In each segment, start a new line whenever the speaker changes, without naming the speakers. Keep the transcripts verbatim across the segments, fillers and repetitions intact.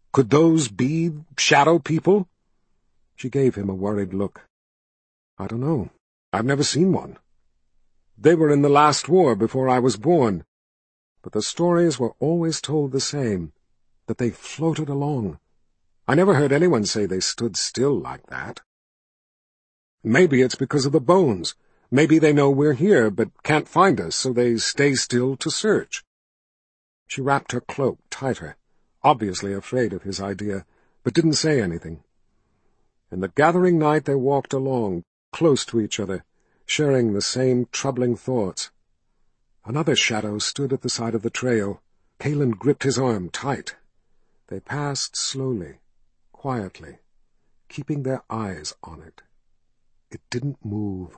Could those be shadow people? She gave him a worried look. I don't know. I've never seen one. They were in the last war before I was born, but the stories were always told the same, that they floated along. I never heard anyone say they stood still like that. Maybe it's because of the bones. Maybe they know we're here, but can't find us, so they stay still to search. She wrapped her cloak tighter, obviously afraid of his idea, but didn't say anything. In the gathering night they walked along, close to each other, sharing the same troubling thoughts. Another shadow stood at the side of the trail. Calen gripped his arm tight. They passed slowly, quietly, keeping their eyes on it. It didn't move.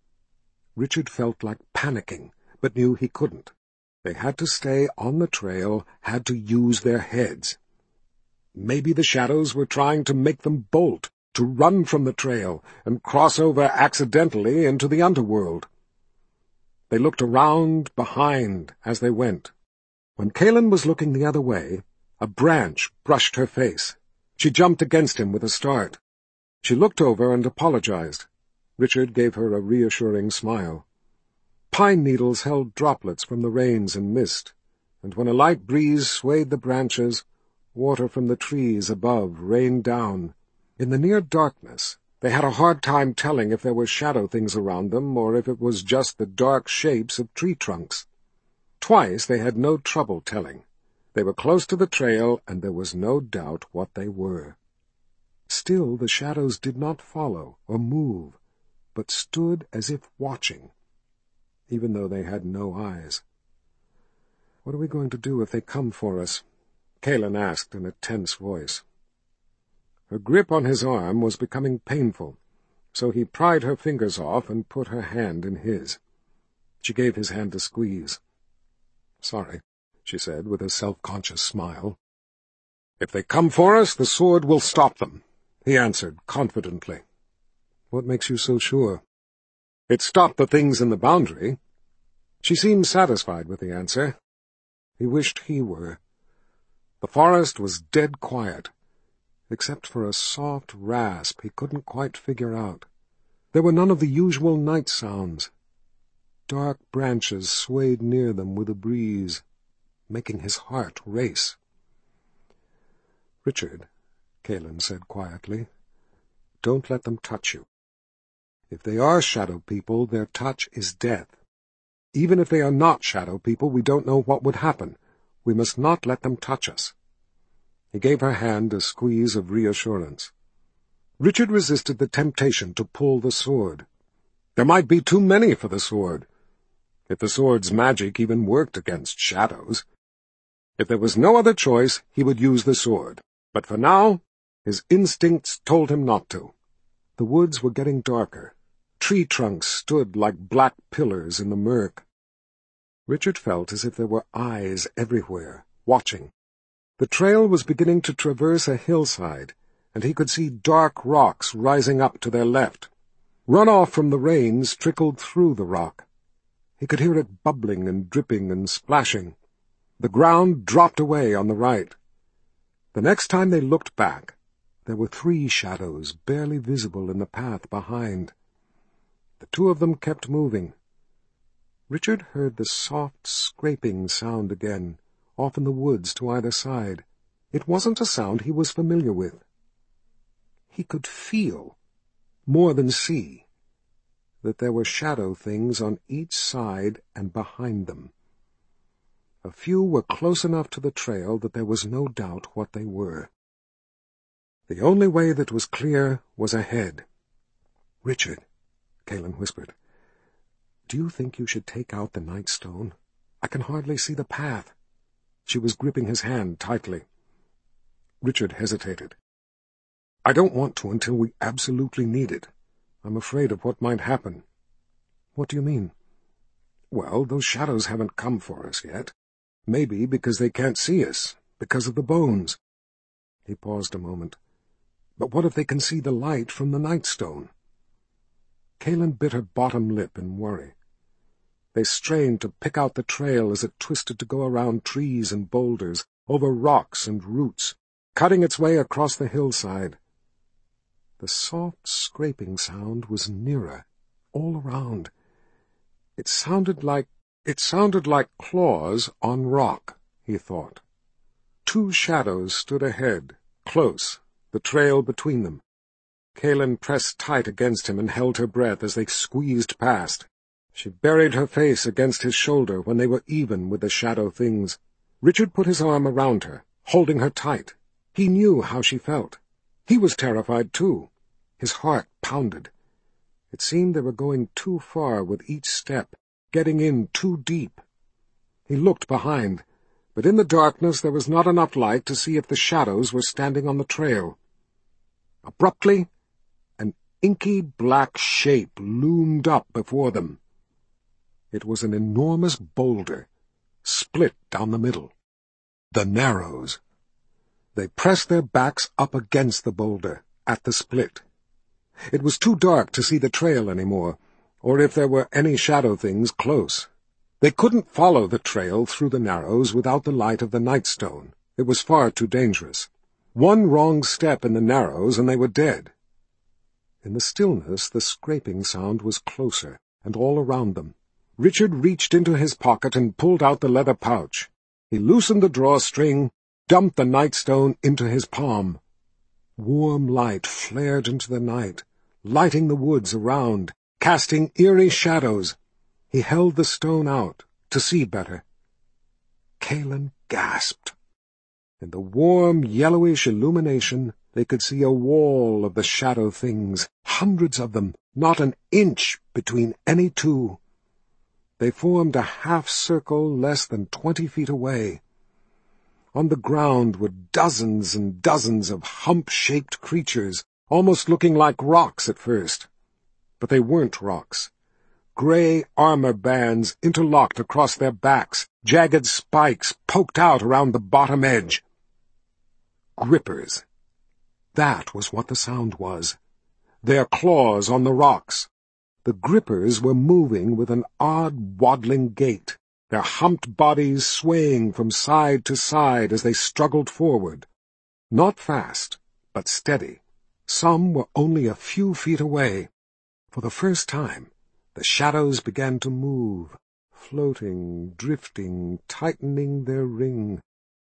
Richard felt like panicking, but knew he couldn't. They had to stay on the trail, had to use their heads. Maybe the shadows were trying to make them bolt, to run from the trail and cross over accidentally into the underworld. They looked around, behind, as they went. When Calen was looking the other way, a branch brushed her face. She jumped against him with a start. She looked over and apologized. Richard gave her a reassuring smile. Pine needles held droplets from the rains and mist, and when a light breeze swayed the branches, water from the trees above rained down. In the near darkness, they had a hard time telling if there were shadow things around them or if it was just the dark shapes of tree trunks. Twice they had no trouble telling. They were close to the trail, and there was no doubt what they were. Still the shadows did not follow or move, but stood as if watching, even though they had no eyes. "What are we going to do if they come for us?" Calen asked in a tense voice. Her grip on his arm was becoming painful, so he pried her fingers off and put her hand in his. She gave his hand a squeeze. "Sorry," she said with a self-conscious smile. "If they come for us, the sword will stop them," he answered confidently. "What makes you so sure?" "It stopped the things in the boundary." She seemed satisfied with the answer. He wished he were. The forest was dead quiet, except for a soft rasp he couldn't quite figure out. There were none of the usual night sounds. Dark branches swayed near them with a breeze, making his heart race. "Richard," Calen said quietly, "don't let them touch you. If they are shadow people, their touch is death. Even if they are not shadow people, we don't know what would happen. We must not let them touch us." He gave her hand a squeeze of reassurance. Richard resisted the temptation to pull the sword. There might be too many for the sword, if the sword's magic even worked against shadows. If there was no other choice, he would use the sword, but for now, his instincts told him not to. The woods were getting darker. Tree trunks stood like black pillars in the murk. Richard felt as if there were eyes everywhere, watching. The trail was beginning to traverse a hillside, and he could see dark rocks rising up to their left. Runoff from the rains trickled through the rock. He could hear it bubbling and dripping and splashing. The ground dropped away on the right. The next time they looked back, there were three shadows barely visible in the path behind. The two of them kept moving. Richard heard the soft scraping sound again, off in the woods to either side. It wasn't a sound he was familiar with. He could feel, more than see, that there were shadow things on each side and behind them. A few were close enough to the trail that there was no doubt what they were. The only way that was clear was ahead. "Richard," Calen whispered, "do you think you should take out the Nightstone? I can hardly see the path." She was gripping his hand tightly. Richard hesitated. "I don't want to until we absolutely need it. I'm afraid of what might happen." "What do you mean?" "Well, those shadows haven't come for us yet. Maybe because they can't see us, because of the bones." He paused a moment. "But what if they can see the light from the Nightstone?" Calen bit her bottom lip in worry. They strained to pick out the trail as it twisted to go around trees and boulders, over rocks and roots, cutting its way across the hillside. The soft scraping sound was nearer, all around. It sounded like, it sounded like claws on rock, he thought. Two shadows stood ahead, close, the trail between them. Kaelin pressed tight against him and held her breath as they squeezed past. She buried her face against his shoulder when they were even with the shadow things. Richard put his arm around her, holding her tight. He knew how she felt. He was terrified, too. His heart pounded. It seemed they were going too far with each step, getting in too deep. He looked behind, but in the darkness there was not enough light to see if the shadows were standing on the trail. Abruptly, an inky black shape loomed up before them. It was an enormous boulder, split down the middle. The Narrows. They pressed their backs up against the boulder, at the split. It was too dark to see the trail any more, or if there were any shadow things close. They couldn't follow the trail through the Narrows without the light of the Nightstone. It was far too dangerous. One wrong step in the Narrows and they were dead. In the stillness the scraping sound was closer, and all around them. Richard reached into his pocket and pulled out the leather pouch. He loosened the drawstring, dumped the Nightstone into his palm. Warm light flared into the night, lighting the woods around, casting eerie shadows. He held the stone out, to see better. Kaelin gasped. In the warm, yellowish illumination, they could see a wall of the shadow things, hundreds of them, not an inch between any two. They formed a half-circle less than twenty feet away. On the ground were dozens and dozens of hump-shaped creatures, almost looking like rocks at first. But they weren't rocks. Gray armor bands interlocked across their backs, jagged spikes poked out around the bottom edge. Grippers. That was what the sound was. Their claws on the rocks. The grippers were moving with an odd waddling gait, their humped bodies swaying from side to side as they struggled forward. Not fast, but steady. Some were only a few feet away. For the first time, the shadows began to move, floating, drifting, tightening their ring.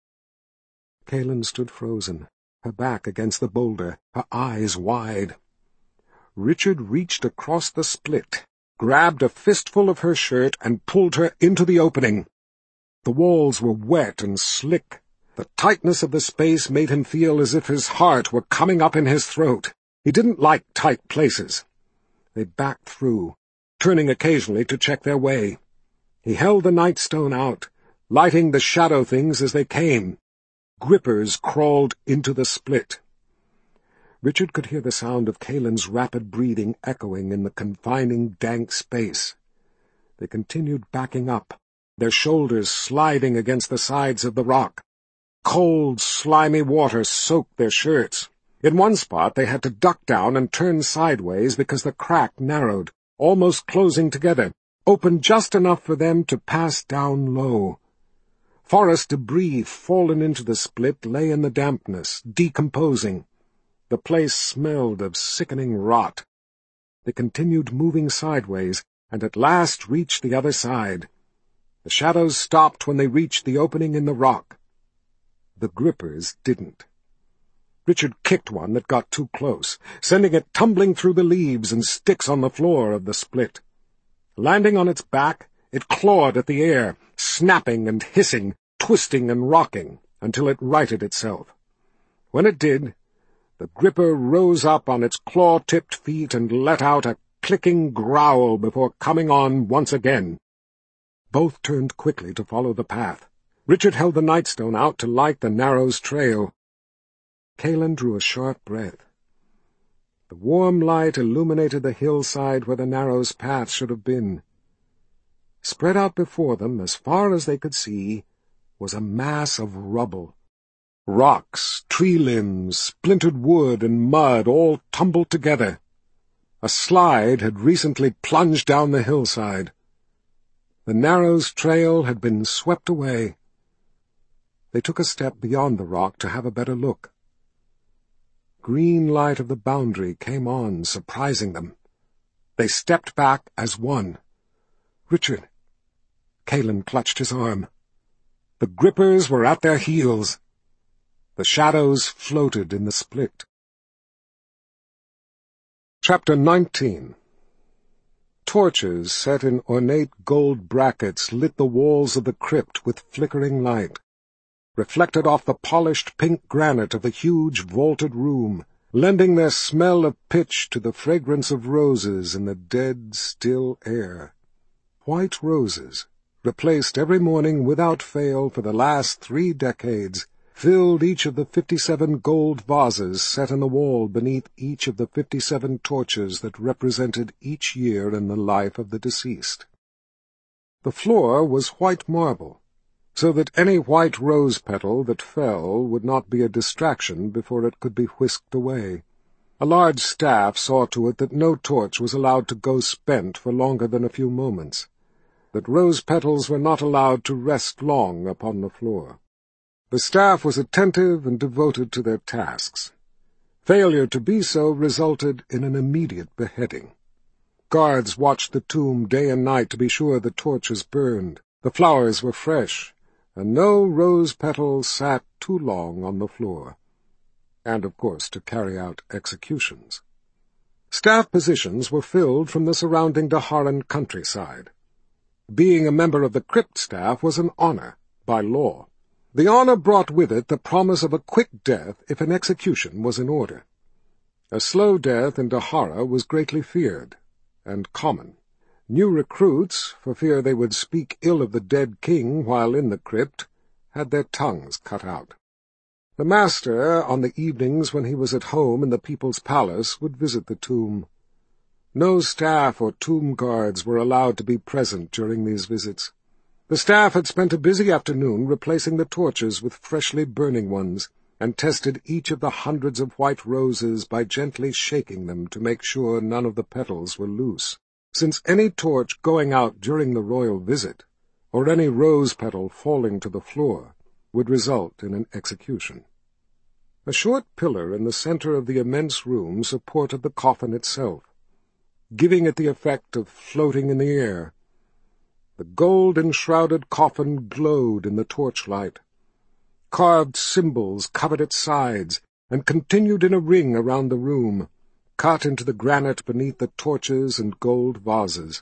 Kaelin stood frozen, her back against the boulder, her eyes wide. Richard reached across the split, grabbed a fistful of her shirt, and pulled her into the opening. The walls were wet and slick. The tightness of the space made him feel as if his heart were coming up in his throat. He didn't like tight places. They backed through, turning occasionally to check their way. He held the Nightstone out, lighting the shadow things as they came. Grippers crawled into the split. Richard could hear the sound of Kaelin's rapid breathing echoing in the confining, dank space. They continued backing up, their shoulders sliding against the sides of the rock. Cold, slimy water soaked their shirts. In one spot they had to duck down and turn sideways because the crack narrowed, almost closing together, opened just enough for them to pass down low. Forest debris fallen into the split lay in the dampness, decomposing. The place smelled of sickening rot. They continued moving sideways, and at last reached the other side. The shadows stopped when they reached the opening in the rock. The grippers didn't. Richard kicked one that got too close, sending it tumbling through the leaves and sticks on the floor of the split. Landing on its back, it clawed at the air, snapping and hissing, twisting and rocking, until it righted itself. When it did, the gripper rose up on its claw-tipped feet and let out a clicking growl before coming on once again. Both turned quickly to follow the path. Richard held the Nightstone out to light the Narrows trail. Kaelin drew a sharp breath. The warm light illuminated the hillside where the Narrows path should have been. Spread out before them, as far as they could see, was a mass of rubble. Rocks, tree limbs, splintered wood, and mud all tumbled together. A slide had recently plunged down the hillside. The Narrows trail had been swept away. They took a step beyond the rock to have a better look. green light of the boundary came on, surprising them. They stepped back as one. "Richard!" Calen clutched his arm. The grippers were at their heels. The shadows floated in the split. Chapter nineteen. Torches set in ornate gold brackets lit the walls of the crypt with flickering light, reflected off the polished pink granite of the huge vaulted room, lending their smell of pitch to the fragrance of roses in the dead, still air. White roses, replaced every morning without fail for the last three decades, filled each of the fifty-seven gold vases set in the wall beneath each of the fifty-seven torches that represented each year in the life of the deceased. The floor was white marble, so that any white rose petal that fell would not be a distraction before it could be whisked away. A large staff saw to it that no torch was allowed to go spent for longer than a few moments, that rose petals were not allowed to rest long upon the floor. The staff was attentive and devoted to their tasks. Failure to be so resulted in an immediate beheading. Guards watched the tomb day and night to be sure the torches burned, the flowers were fresh, and no rose petals sat too long on the floor, and, of course, to carry out executions. Staff positions were filled from the surrounding Daharan countryside. Being a member of the crypt staff was an honor, by law. The honor brought with it the promise of a quick death if an execution was in order. A slow death in Dahara was greatly feared, and common. New recruits, for fear they would speak ill of the dead king while in the crypt, had their tongues cut out. The master, on the evenings when he was at home in the people's palace, would visit the tomb. No staff or tomb guards were allowed to be present during these visits. The staff had spent a busy afternoon replacing the torches with freshly burning ones, and tested each of the hundreds of white roses by gently shaking them to make sure none of the petals were loose, since any torch going out during the royal visit, or any rose petal falling to the floor, would result in an execution. A short pillar in the center of the immense room supported the coffin itself, giving it the effect of floating in the air. The gold-enshrouded coffin glowed in the torchlight. Carved symbols covered its sides and continued in a ring around the room, cut into the granite beneath the torches and gold vases.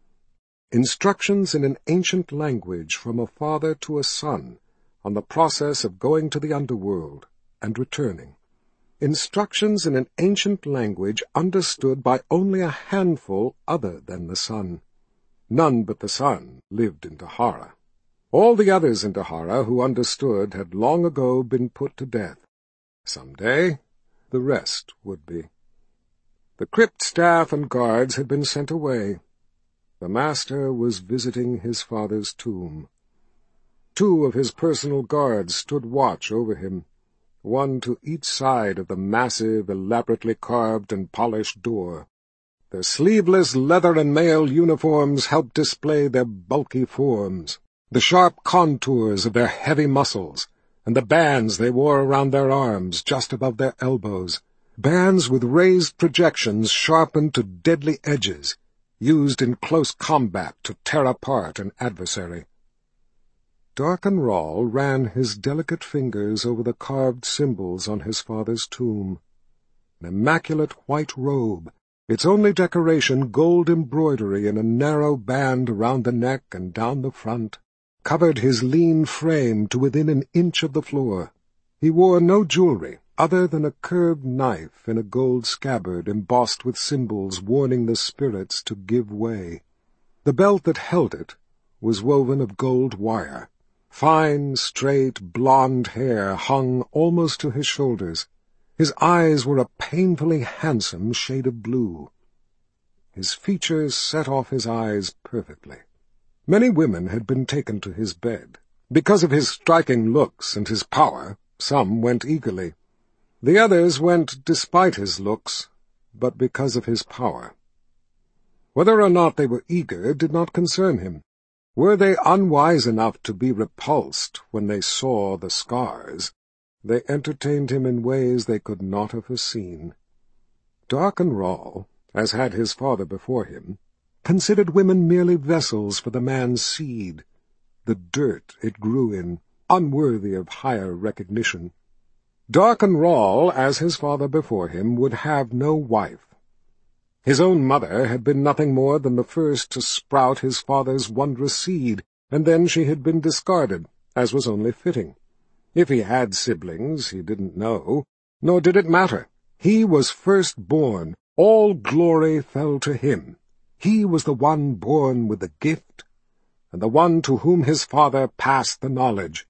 Instructions in an ancient language from a father to a son on the process of going to the underworld and returning. Instructions in an ancient language understood by only a handful other than the son. None but the son lived in Dahara. All the others in Dahara who understood had long ago been put to death. Some day the rest would be. The crypt staff and guards had been sent away. The master was visiting his father's tomb. Two of his personal guards stood watch over him, one to each side of the massive, elaborately carved and polished door. Their sleeveless leather and mail uniforms helped display their bulky forms, the sharp contours of their heavy muscles, and the bands they wore around their arms just above their elbows, bands with raised projections sharpened to deadly edges, used in close combat to tear apart an adversary. Darken Rahl ran his delicate fingers over the carved symbols on his father's tomb. An immaculate white robe, its only decoration gold embroidery in a narrow band around the neck and down the front, covered his lean frame to within an inch of the floor. He wore no jewelry other than a curved knife in a gold scabbard embossed with symbols warning the spirits to give way. The belt that held it was woven of gold wire. Fine, straight, blonde hair hung almost to his shoulders. His eyes were a painfully handsome shade of blue. His features set off his eyes perfectly. Many women had been taken to his bed. Because of his striking looks and his power, some went eagerly. The others went despite his looks, but because of his power. Whether or not they were eager did not concern him. Were they unwise enough to be repulsed when they saw the scars, They entertained him in ways they could not have foreseen. Darken Rall, as had his father before him, considered women merely vessels for the man's seed, the dirt it grew in, unworthy of higher recognition. Darken Rall, as his father before him, would have no wife. His own mother had been nothing more than the first to sprout his father's wondrous seed, and then she had been discarded, as was only fitting. If he had siblings, he didn't know, nor did it matter. He was first-born. All glory fell to him. He was the one born with the gift, and the one to whom his father passed the knowledge.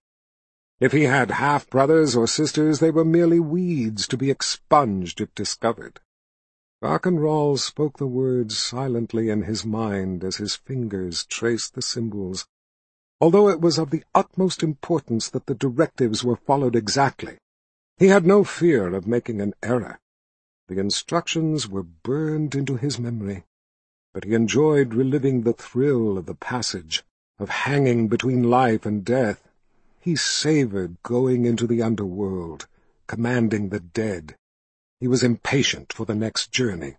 If he had half-brothers or sisters, they were merely weeds to be expunged if discovered. Darken Rall spoke the words silently in his mind as his fingers traced the symbols, although it was of the utmost importance that the directives were followed exactly. He had no fear of making an error. The instructions were burned into his memory, but he enjoyed reliving the thrill of the passage, of hanging between life and death. He savored going into the underworld, commanding the dead. He was impatient for the next journey.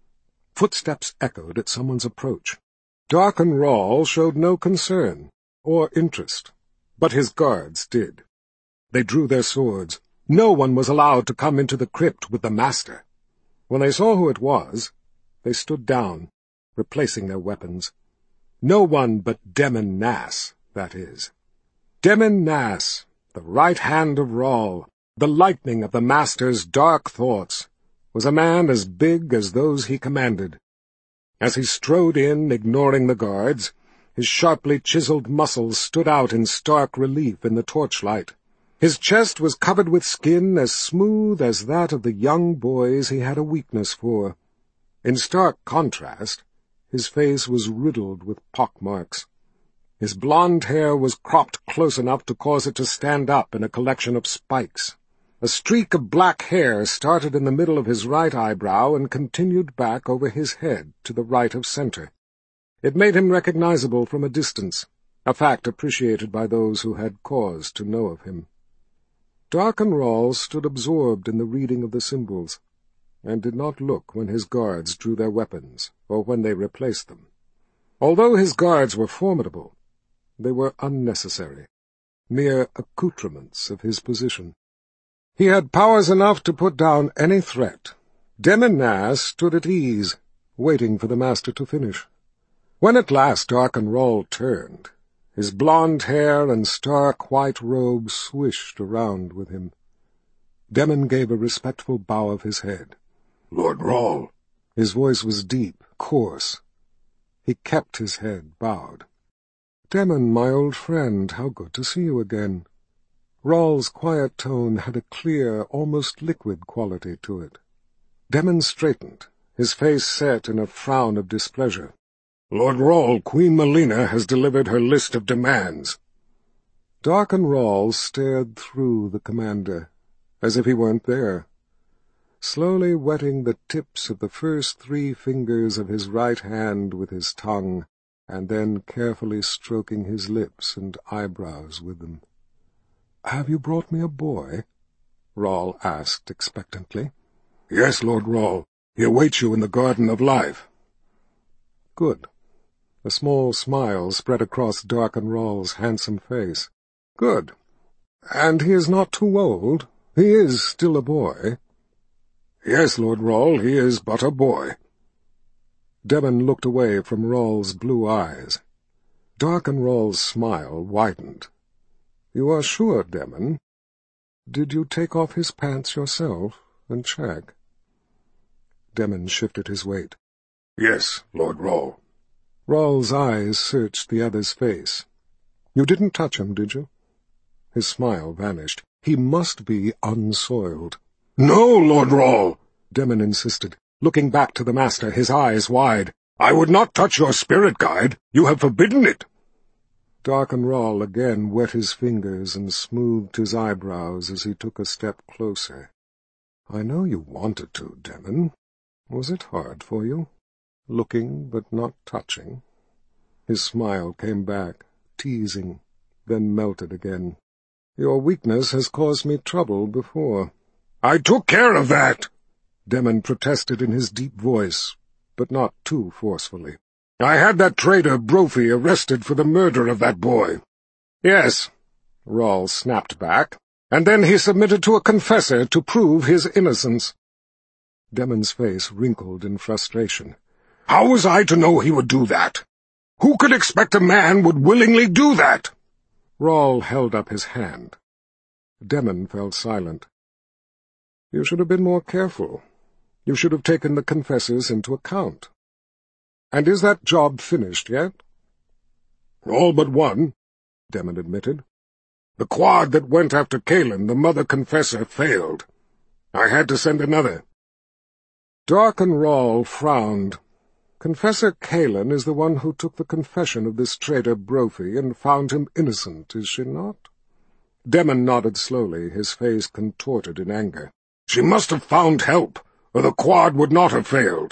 Footsteps echoed at someone's approach. Darken Rall showed no concern or interest, but his guards did. They drew their swords. No one was allowed to come into the crypt with the master. When they saw who it was, they stood down, replacing their weapons. No one but Demon Nass, that is. Demon Nass, the right hand of Rall, the lightning of the master's dark thoughts, was a man as big as those he commanded. As he strode in, ignoring the guards, his sharply chiseled muscles stood out in stark relief in the torchlight. His chest was covered with skin as smooth as that of the young boys he had a weakness for. In stark contrast, his face was riddled with pockmarks. His blond hair was cropped close enough to cause it to stand up in a collection of spikes. A streak of black hair started in the middle of his right eyebrow and continued back over his head to the right of center. It made him recognizable from a distance, a fact appreciated by those who had cause to know of him. Darken Rall stood absorbed in the reading of the symbols, and did not look when his guards drew their weapons, or when they replaced them. Although his guards were formidable, they were unnecessary, mere accoutrements of his position. He had powers enough to put down any threat. Demon Nass stood at ease, waiting for the master to finish. When at last Darken Rall turned, his blond hair and stark white robe swished around with him. Demon gave a respectful bow of his head.
"Lord Rall."
His voice was deep, coarse. He kept his head bowed. "Demon, my old friend, how good to see you again." Rall's quiet tone had a clear, almost liquid quality to it. Demon straightened, his face set in a frown of displeasure.
"Lord Rall, Queen Melina has delivered her list of demands."
Darken Rall stared through the commander, as if he weren't there, slowly wetting the tips of the first three fingers of his right hand with his tongue, and then carefully stroking his lips and eyebrows with them. "Have you brought me a boy?" Rall asked expectantly.
"Yes, Lord Rall. He awaits you in the Garden of Life."
"Good." A small smile spread across Darken Rall's handsome face. "Good. And he is not too old? He is still a boy?"
"Yes, Lord Rall, he is but a boy."
Demon looked away from Rall's blue eyes. Darken Rall's smile widened. "You are sure, Demon? Did you take off his pants yourself and check?" Demon shifted his weight.
"Yes, Lord Rall."
Rall's eyes searched the other's face. "You didn't touch him, did you?" His smile vanished. He must be unsoiled.
"No, Lord Rall,"
Demon insisted, looking back to the master, his eyes wide.
"I would not touch your spirit guide. You have forbidden it."
Darken Rall again wet his fingers and smoothed his eyebrows as he took a step closer. "I know you wanted to, Demon. Was it hard for you? Looking but not touching?" His smile came back, teasing, then melted again. Your weakness has caused me trouble before.
I took care of that,
Demon protested in his deep voice, but not too forcefully.
I had that traitor Brophy arrested for the murder of that boy.
Yes, Rawls snapped back, and then he submitted to a confessor to prove his innocence. Demon's face wrinkled in frustration.
How was I to know he would do that? Who could expect a man would willingly do that?
Rawl held up his hand. Demon fell silent. You should have been more careful. You should have taken the confessors into account. And is that job finished yet?
All but one,
Demon admitted.
The quad that went after Cailan, the mother confessor, failed. I had to send another.
Darken Rawl frowned. Confessor Cailan is the one who took the confession of this traitor Brophy and found him innocent, is she not? Demon nodded slowly, his face contorted in anger.
She must have found help, or the quad would not have failed.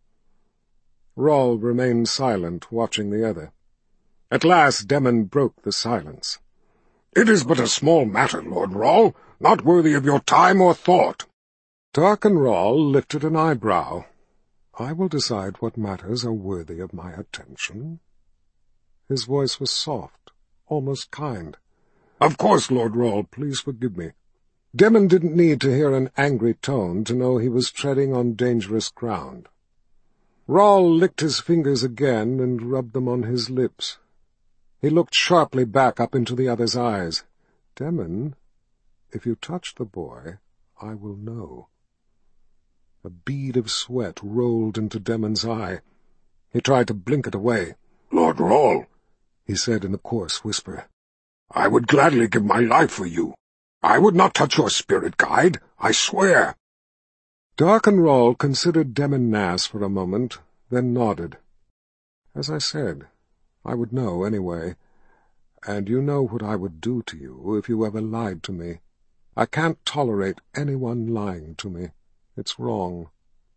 Rawl remained silent, watching the other. At last Demon broke the silence.
It is but a small matter, Lord Rawl, not worthy of your time or thought.
Darken Rawl lifted an eyebrow. I will decide what matters are worthy of my attention. His voice was soft, almost kind.
Of course, Lord Rawl, please forgive me.
Demon didn't need to hear an angry tone to know he was treading on dangerous ground. Rawl licked his fingers again and rubbed them on his lips. He looked sharply back up into the other's eyes. Demon, if you touch the boy, I will know. A bead of sweat rolled into Demon's eye. He tried to blink it away.
Lord Rawl,
he said in a coarse whisper,
I would gladly give my life for you. I would not touch your spirit guide, I swear.
Darken Rawl considered Demon Nass for a moment, then nodded. As I said, I would know anyway, and you know what I would do to you if you ever lied to me. I can't tolerate anyone lying to me. It's wrong.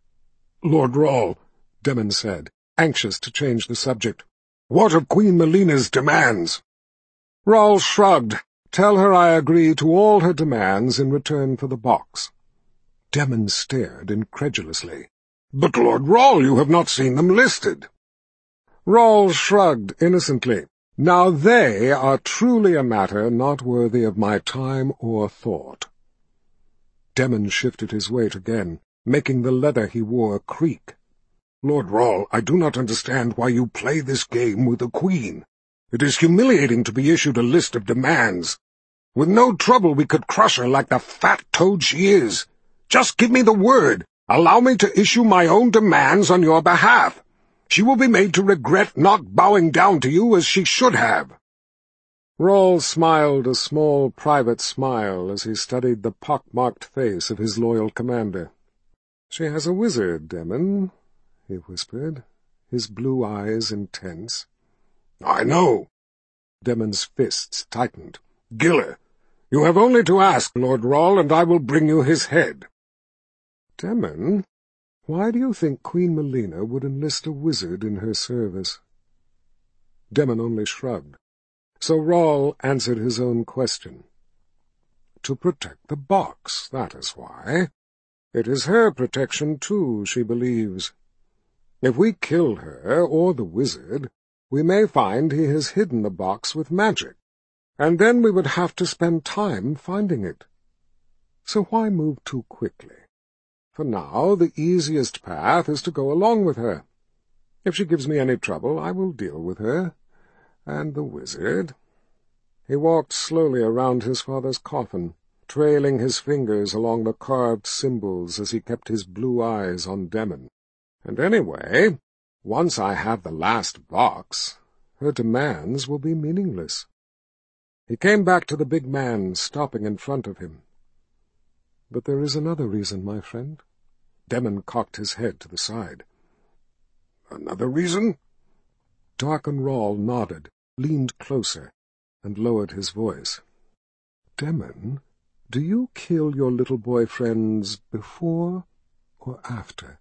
Lord Rawl,
Demon said, anxious to change the subject.
What of Queen Melina's demands?
Rawl shrugged. Tell her I agree to all her demands in return for the box. Demon stared incredulously.
But, Lord Rawl, you have not seen them listed.
Rawl shrugged innocently. Now they are truly a matter not worthy of my time or thought. Demon shifted his weight again, making the leather he wore creak.
Lord Rawl, I do not understand why you play this game with the Queen. It is humiliating to be issued a list of demands. With no trouble we could crush her like the fat toad she is. Just give me the word. Allow me to issue my own demands on your behalf. She will be made to regret not bowing down to you as she should have.
Rawl smiled a small private smile as he studied the pock-marked face of his loyal commander. She has a wizard, Demon, he whispered, his blue eyes intense.
I know.
Demon's fists tightened.
Giller, you have only to ask, Lord Rawl, and I will bring you his head.
Demon, why do you think Queen Melina would enlist a wizard in her service? Demon only shrugged. So Rawl answered his own question. To protect the box, that is why. It is her protection, too, she believes. If we kill her, or the wizard, we may find he has hidden the box with magic, and then we would have to spend time finding it. So why move too quickly? For now, the easiest path is to go along with her. If she gives me any trouble, I will deal with her. And the wizard. He walked slowly around his father's coffin, trailing his fingers along the carved symbols as he kept his blue eyes on Demon. And anyway, once I have the last box, her demands will be meaningless. He came back to the big man, stopping in front of him. But there is another reason, my friend. Demon cocked his head to the side.
Another reason?
Darken Rawl nodded, leaned closer, and lowered his voice. Demon, do you kill your little boyfriends before or after?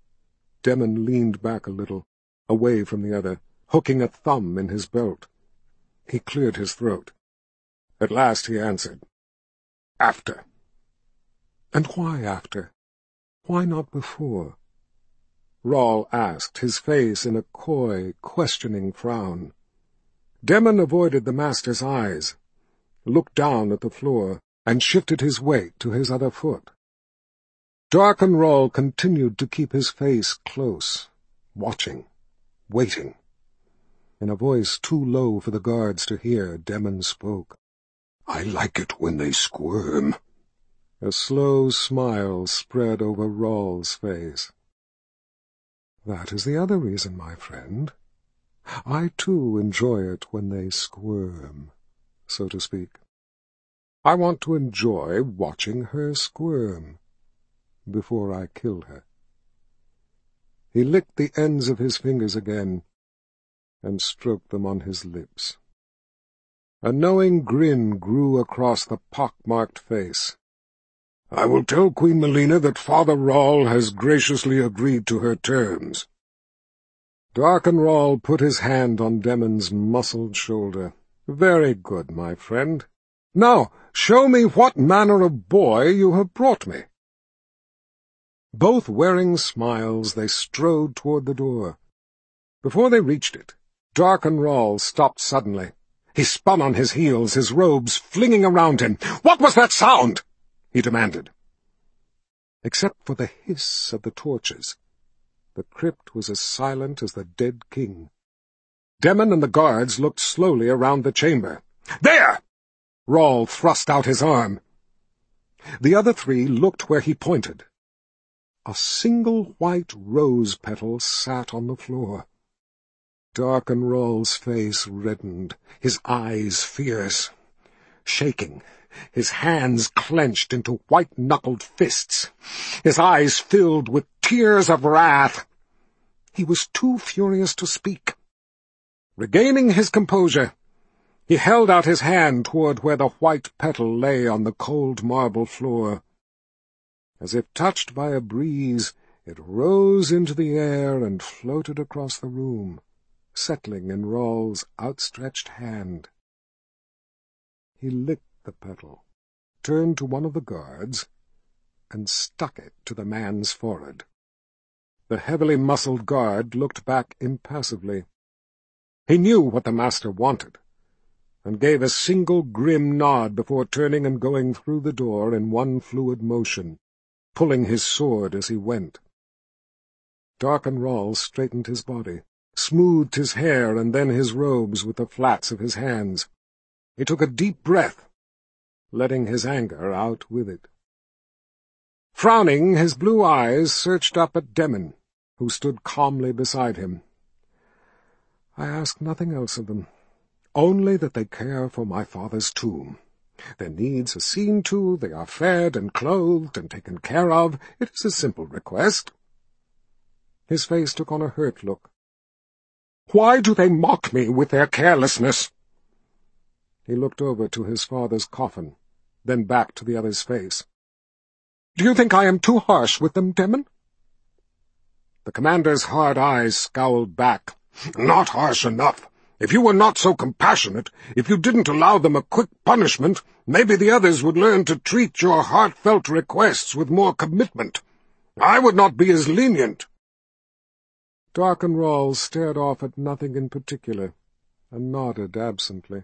Demon leaned back a little, away from the other, hooking a thumb in his belt. He cleared his throat. At last he answered, "After."
"And why after? Why not before?"
Rahl asked, his face in a coy, questioning frown. Demon avoided the master's eyes, looked down at the floor, and shifted his weight to his other foot. Darken Rahl continued to keep his face close, watching, waiting. In a voice too low for the guards to hear, Demon spoke.
"I like it when they squirm."
A slow smile spread over Rahl's face.
"That is the other reason, my friend. I, too, enjoy it when they squirm, so to speak. I want to enjoy watching her squirm before I kill her."
He licked the ends of his fingers again and stroked them on his lips. A knowing grin grew across the pock-marked face.
"I will tell Queen Melina that Father Rahl has graciously agreed to her terms."
Darken Rahl put his hand on Demon's muscled shoulder. "Very good, my friend. Now, show me what manner of boy you have brought me." Both wearing smiles, they strode toward the door. Before they reached it, Darken Rahl stopped suddenly. He spun on his heels, his robes flinging around him. "What was that sound?" he demanded. Except for the hiss of the torches, the crypt was as silent as the dead king. Demon and the guards looked slowly around the chamber. "There!" Rahl thrust out his arm. The other three looked where he pointed. A single white rose petal sat on the floor. Darken Rahl's face reddened, his eyes fierce. Shaking, his hands clenched into white-knuckled fists, his eyes filled with tears of wrath. He was too furious to speak. Regaining his composure, he held out his hand toward where the white petal lay on the cold marble floor. As if touched by a breeze, it rose into the air and floated across the room, settling in Rahl's outstretched hand. He licked the petal, turned to one of the guards, and stuck it to the man's forehead. The heavily muscled guard looked back impassively. He knew what the master wanted, and gave a single grim nod before turning and going through the door in one fluid motion, pulling his sword as he went. Darken Rahl straightened his body, smoothed his hair and then his robes with the flats of his hands. He took a deep breath, letting his anger out with it. Frowning, his blue eyes searched up at Demon, who stood calmly beside him. "I ask nothing else of them, only that they care for my father's tomb. Their needs are seen to, they are fed and clothed and taken care of. It is a simple request." His face took on a hurt look. "Why do they mock me with their carelessness?" He looked over to his father's coffin, then back to the other's face. "Do you think I am too harsh with them, Demon?" The commander's hard eyes scowled back. "Not harsh enough. If you were not so compassionate, if you didn't allow them a quick punishment, maybe the others would learn to treat your heartfelt requests with more commitment. I would not be as lenient." Darken Rahl stared off at nothing in particular, and nodded absently.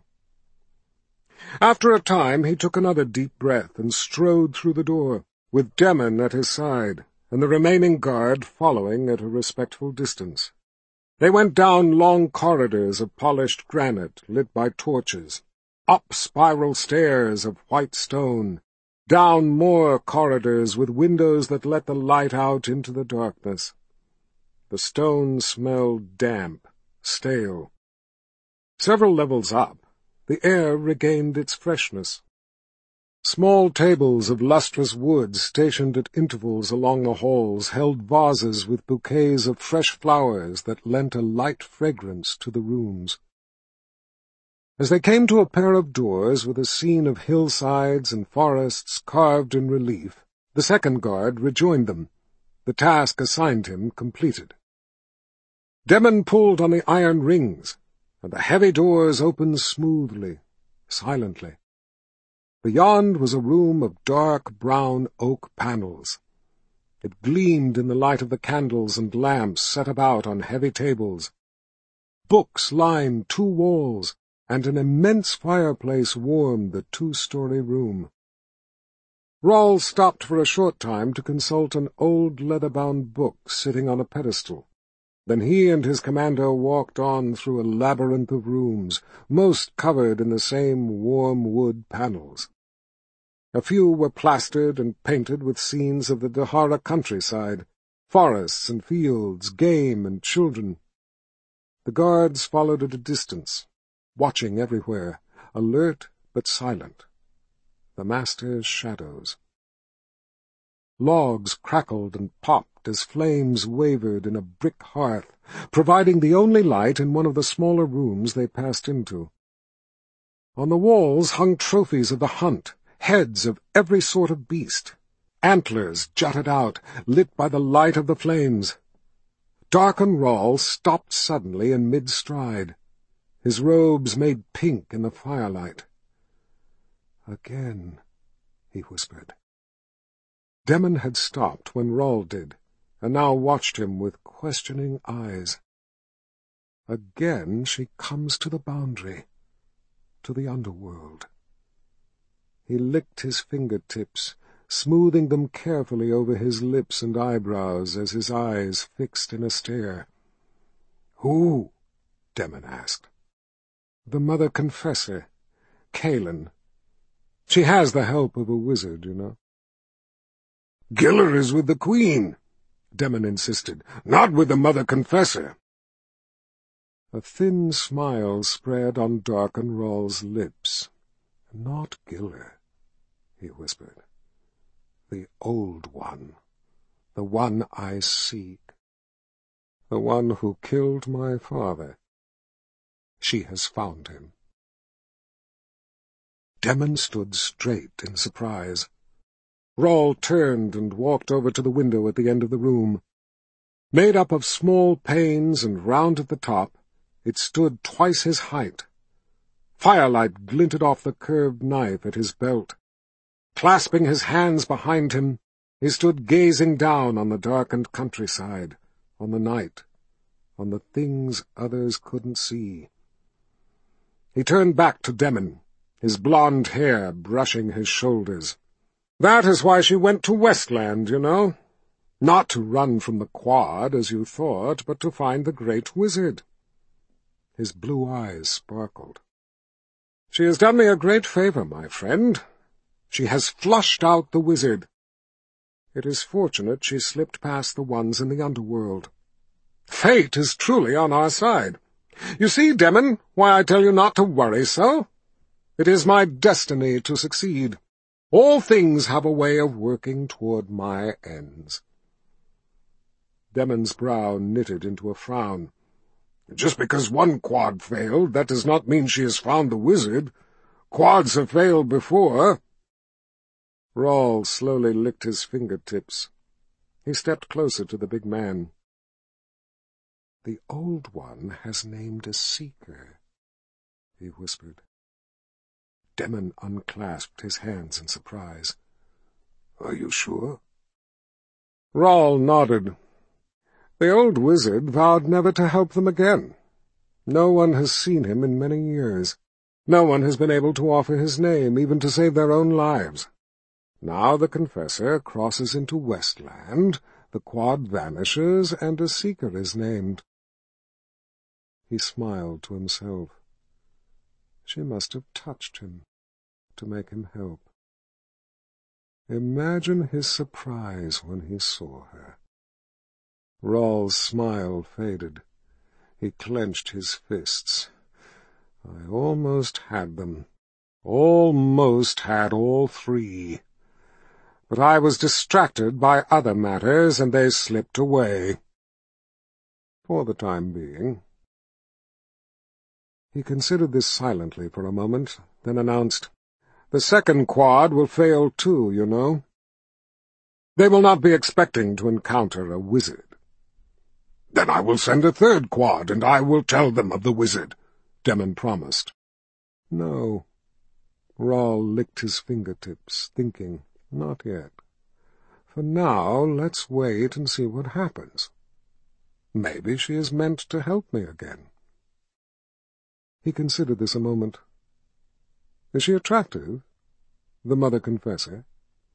After a time he took another deep breath and strode through the door, with Demon at his side, and the remaining guard following at a respectful distance. They went down long corridors of polished granite lit by torches, up spiral stairs of white stone, down more corridors with windows that let the light out into the darkness. The stone smelled damp, stale. Several levels up, the air regained its freshness. Small tables of lustrous wood stationed at intervals along the halls held vases with bouquets of fresh flowers that lent a light fragrance to the rooms. As they came to a pair of doors with a scene of hillsides and forests carved in relief, the second guard rejoined them, the task assigned him completed. Demon pulled on the iron rings, and the heavy doors opened smoothly, silently. Beyond was a room of dark brown oak panels. It gleamed in the light of the candles and lamps set about on heavy tables. Books lined two walls, and an immense fireplace warmed the two-story room. Rawls stopped for a short time to consult an old leather-bound book sitting on a pedestal. Then he and his commander walked on through a labyrinth of rooms, most covered in the same warm wood panels. A few were plastered and painted with scenes of the Dahara countryside, forests and fields, game and children. The guards followed at a distance, watching everywhere, alert but silent. The master's shadows. Logs crackled and popped as flames wavered in a brick hearth, providing the only light in one of the smaller rooms they passed into. On the walls hung trophies of the hunt, heads of every sort of beast. Antlers jutted out, lit by the light of the flames. Darken Rawls stopped suddenly in mid-stride. His robes made pink in the firelight. "Again," he whispered. Demon had stopped when Rawls did, and now watched him with questioning eyes. Again she comes to the boundary, to the underworld. He licked his fingertips, smoothing them carefully over his lips and eyebrows as his eyes fixed in a stare. "Who?" Demon asked. "The Mother Confessor, Kaelin. She has the help of a wizard, you know." "Giller is with the Queen," Demon insisted, "not with the Mother Confessor." A thin smile spread on Darken Rawls' lips. "Not Giller," he whispered. "The Old One. The one I seek. The one who killed my father. She has found him." Demon stood straight in surprise. Rawls turned and walked over to the window at the end of the room. Made up of small panes and round at the top, it stood twice his height. Firelight glinted off the curved knife at his belt. Clasping his hands behind him, he stood gazing down on the darkened countryside, on the night, on the things others couldn't see. He turned back to Demon, his blonde hair brushing his shoulders. "That is why she went to Westland, you know. Not to run from the Quad, as you thought, but to find the great wizard." His blue eyes sparkled. "She has done me a great favor, my friend. She has flushed out the wizard. It is fortunate she slipped past the ones in the underworld. Fate is truly on our side. You see, Demon, why I tell you not to worry so? It is my destiny to succeed. All things have a way of working toward my ends." Demon's brow knitted into a frown. "Just because one quad failed, that does not mean she has found the wizard. Quads have failed before." Rawls slowly licked his fingertips. He stepped closer to the big man. "The Old One has named a seeker," he whispered. Demon unclasped his hands in surprise. "Are you sure?" Rawls nodded. "The old wizard vowed never to help them again. No one has seen him in many years. No one has been able to offer his name, even to save their own lives. Now the Confessor crosses into Westland, the Quad vanishes, and a seeker is named." He smiled to himself. She must have touched him, to make him help. Imagine his surprise when he saw her. Rawls' smile faded. He clenched his fists. I almost had them. Almost had all three. But I was distracted by other matters, and they slipped away. For the time being. He considered this silently for a moment, then announced, "The second quad will fail too, you know. They will not be expecting to encounter a wizard." "Then I will send a third quad, and I will tell them of the wizard," Demon promised. "No. Rawl licked his fingertips, thinking, not yet. For now, let's wait and see what happens. Maybe she is meant to help me again. He considered this a moment. Is she attractive, the Mother Confessor?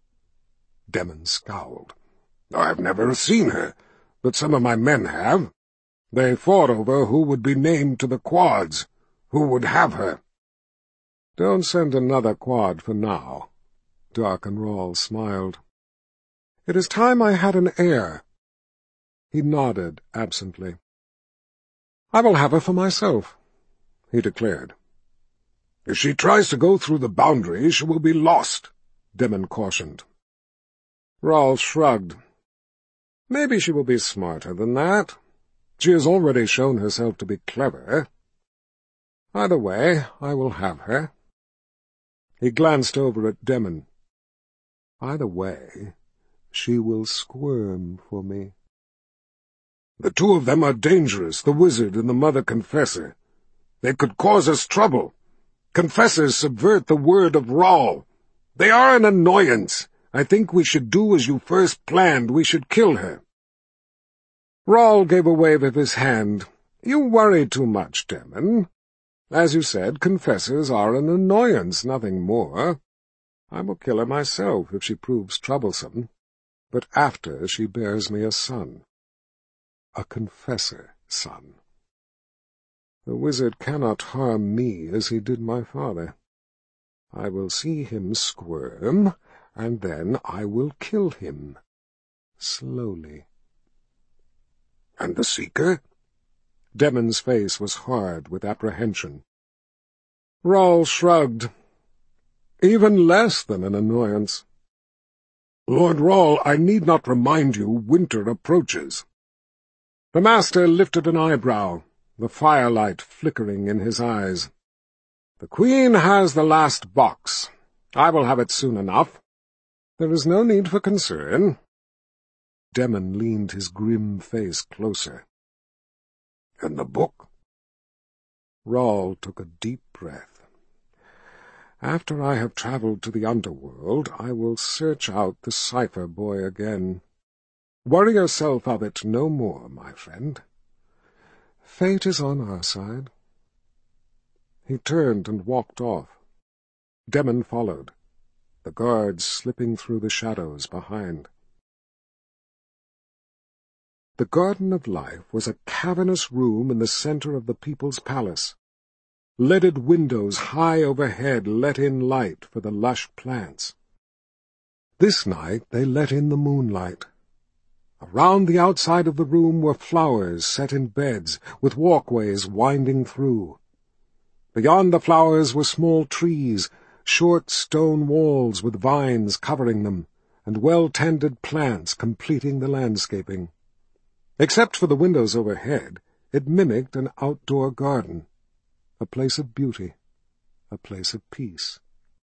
Demon scowled. I've never seen her, but some of my men have. They fought over who would be named to the quads, who would have her.
Don't send another quad for now. Darken Rawl smiled. It is time I had an heir. He nodded absently. I will have her for myself, he declared.
If she tries to go through the boundary, she will be lost, Demon cautioned.
Rawl shrugged. Maybe she will be smarter than that. She has already shown herself to be clever. Either way, I will have her. He glanced over at Demon. Either way, she will squirm for me.
The two of them are dangerous, the wizard and the Mother Confessor. They could cause us trouble. Confessors subvert the word of Rawl. They are an annoyance. I think we should do as you first planned. We should kill her.
Rawl gave a wave of his hand. You worry too much, Demon. As you said, confessors are an annoyance, nothing more. I will kill her myself if she proves troublesome, but after she bears me a son. A confessor son. The wizard cannot harm me as he did my father. I will see him squirm, and then I will kill him. Slowly.
And the Seeker?
Demon's face was hard with apprehension. Rawl shrugged. Even less than an annoyance.
Lord Rawl, I need not remind you, winter approaches.
The master lifted an eyebrow, the firelight flickering in his eyes. The Queen has the last box. I will have it soon enough. There is no need for concern. Demon leaned his grim face closer.
And the book?
Rawl took a deep breath. After I have travelled to the underworld, I will search out the cipher boy again. Worry yourself of it no more, my friend. Fate is on our side. He turned and walked off. Demon followed, the guards slipping through the shadows behind. The Garden of Life was a cavernous room in the centre of the People's Palace. Leaded windows high overhead let in light for the lush plants. This night they let in the moonlight. Around the outside of the room were flowers set in beds, with walkways winding through. Beyond the flowers were small trees, short stone walls with vines covering them, and well-tended plants completing the landscaping. Except for the windows overhead, it mimicked an outdoor garden, a place of beauty, a place of peace.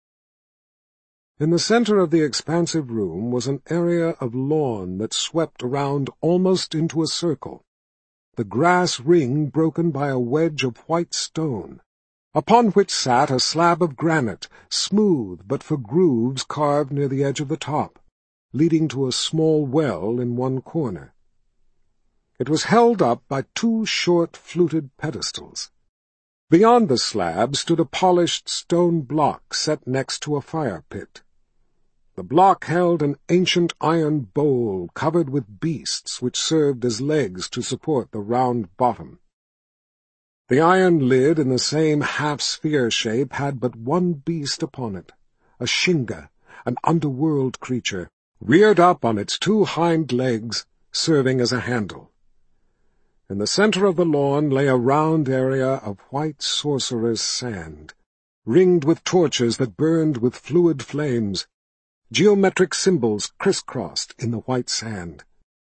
In the center of the expansive room was an area of lawn that swept around almost into a circle, the grass ring broken by a wedge of white stone, upon which sat a slab of granite, smooth but for grooves carved near the edge of the top, leading to a small well in one corner. It was held up by two short fluted pedestals. Beyond the slab stood a polished stone block set next to a fire pit. The block held an ancient iron bowl covered with beasts which served as legs to support the round bottom. The iron lid in the same half-sphere shape had but one beast upon it, a Shinga, an underworld creature, reared up on its two hind legs, serving as a handle. In the center of the lawn lay a round area of white sorcerer's sand, ringed with torches that burned with fluid flames, geometric symbols crisscrossed in the white sand.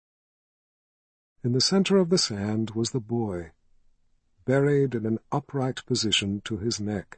In the center of the sand was the boy, buried in an upright position to his neck.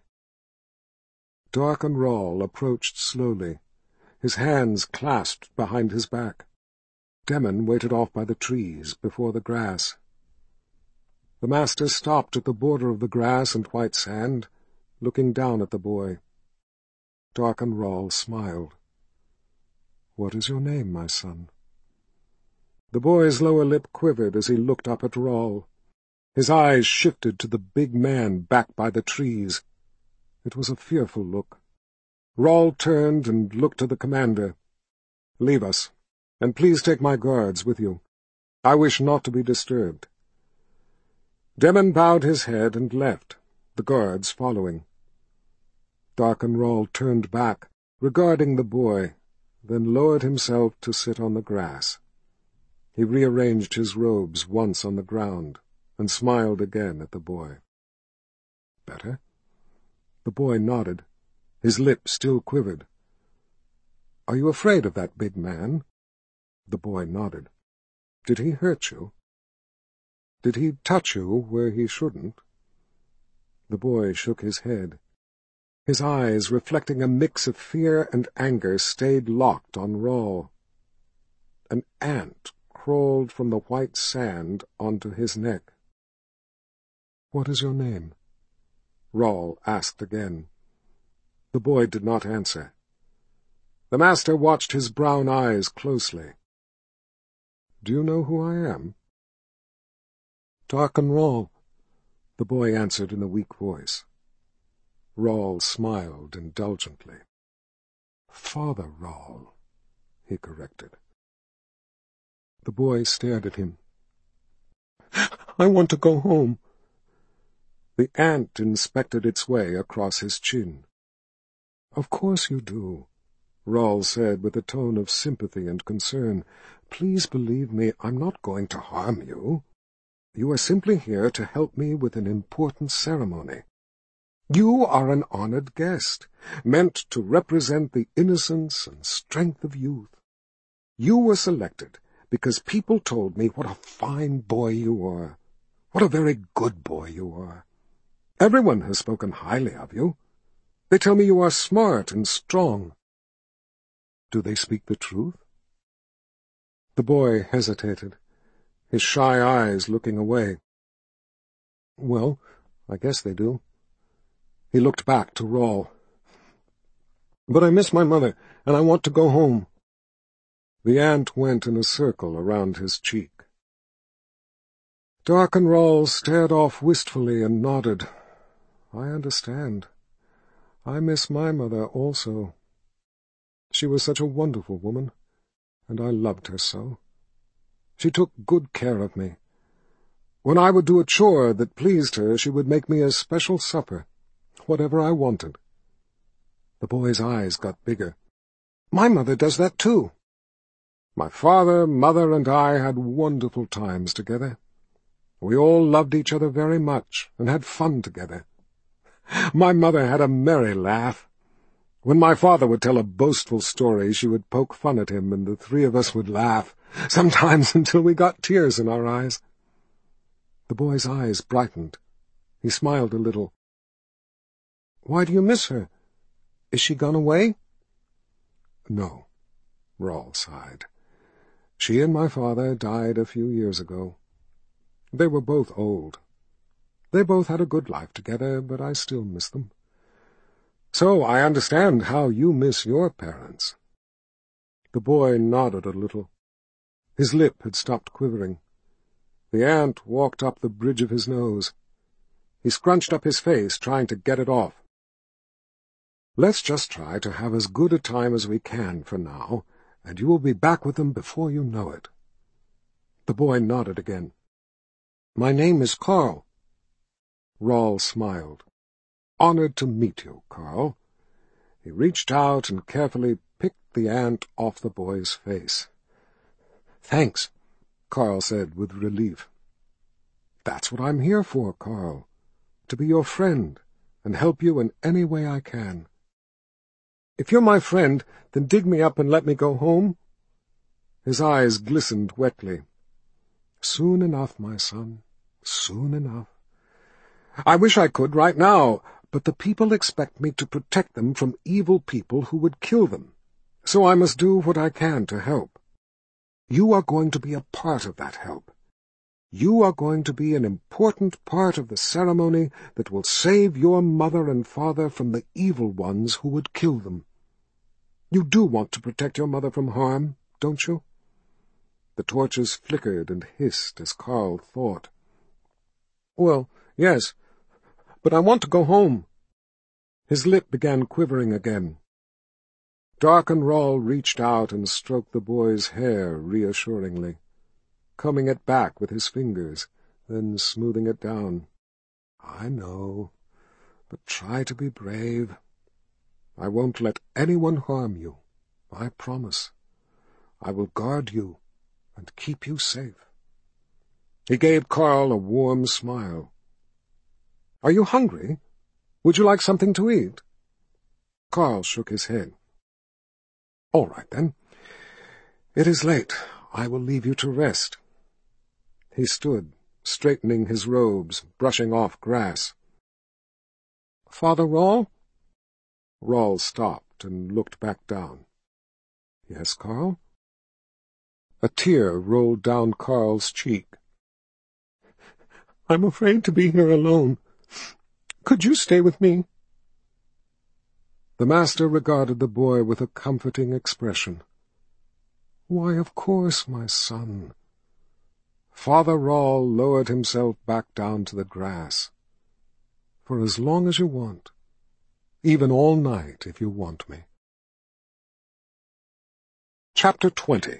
Darken Rawl approached slowly, his hands clasped behind his back. Demon waited off by the trees, before the grass. The master stopped at the border of the grass and white sand, looking down at the boy. Darkenrall smiled. "What is your name, my son?" The boy's lower lip quivered as he looked up at Roll. His eyes shifted to the big man back by the trees. It was a fearful look. Roll turned and looked to the commander. "Leave us, and please take my guards with you. I wish not to be disturbed." Demon bowed his head and left, the guards following. Darkenrall turned back, regarding the boy, then lowered himself to sit on the grass. He rearranged his robes once on the ground, and smiled again at the boy. "Better?" The boy nodded. His lip still quivered. "Are you afraid of that big man?" The boy nodded. "Did he hurt you? Did he touch you where he shouldn't?" The boy shook his head. His eyes, reflecting a mix of fear and anger, stayed locked on Roll. An ant crawled from the white sand onto his neck. "What is your name?" Roll asked again. The boy did not answer. The master watched his brown eyes closely. "Do you know who I am?" "Darkenrall," the boy answered in a weak voice. Roll smiled indulgently. "Father Roll," he corrected. The boy stared at him. "I want to go home." The ant inspected its way across his chin. "Of course you do," Roll said with a tone of sympathy and concern. "Please believe me, I'm not going to harm you. You are simply here to help me with an important ceremony. You are an honored guest, meant to represent the innocence and strength of youth. You were selected because people told me what a fine boy you are, what a very good boy you are. Everyone has spoken highly of you. They tell me you are smart and strong." "Do they speak the truth?" The boy hesitated, his shy eyes looking away. "Well, I guess they do." He looked back to Roll. "But I miss my mother, and I want to go home." The ant went in a circle around his cheek. Darkenrall stared off wistfully and nodded. "I understand. I miss my mother also. She was such a wonderful woman, and I loved her so. She took good care of me. When I would do a chore that pleased her, she would make me a special supper, whatever I wanted." The boy's eyes got bigger. "My mother does that too. My father, mother, and I had wonderful times together. We all loved each other very much and had fun together. My mother had a merry laugh. When my father would tell a boastful story, she would poke fun at him, and the three of us would laugh, sometimes until we got tears in our eyes." The boy's eyes brightened. He smiled a little. "Why do you miss her? Is she gone away?" "No," Roll sighed. "She and my father died a few years ago. They were both old. They both had a good life together, but I still miss them. So I understand how you miss your parents." The boy nodded a little. His lip had stopped quivering. The ant walked up the bridge of his nose. He scrunched up his face, trying to get it off. "Let's just try to have as good a time as we can for now, and you will be back with them before you know it." The boy nodded again. "My name is Carl." Roll smiled. "Honored to meet you, Carl." He reached out and carefully picked the ant off the boy's face. "Thanks," Carl said with relief. "That's what I'm here for, Carl, to be your friend and help you in any way I can." "If you're my friend, then dig me up and let me go home." His eyes glistened wetly. "Soon enough, my son, soon enough. I wish I could right now, but the people expect me to protect them from evil people who would kill them, so I must do what I can to help. You are going to be a part of that help. You are going to be an important part of the ceremony that will save your mother and father from the evil ones who would kill them. You do want to protect your mother from harm, don't you?" The torches flickered and hissed as Carl thought. "Well, yes, but I want to go home." His lip began quivering again. Darkenrall reached out and stroked the boy's hair reassuringly, combing it back with his fingers, then smoothing it down. "I know, but try to be brave. I won't let anyone harm you, I promise. I will guard you and keep you safe." He gave Carl a warm smile. "Are you hungry? Would you like something to eat?" Carl shook his head. "All right, then. It is late. I will leave you to rest." He stood, straightening his robes, brushing off grass. "Father Rawle?" Rawle stopped and looked back down. "Yes, Carl?" A tear rolled down Carl's cheek. "I'm afraid to be here alone. Could you stay with me?" The master regarded the boy with a comforting expression. "Why, of course, my son." Father Rawle lowered himself back down to the grass. "For as long as you want. Even all night, if you want me." Chapter twenty.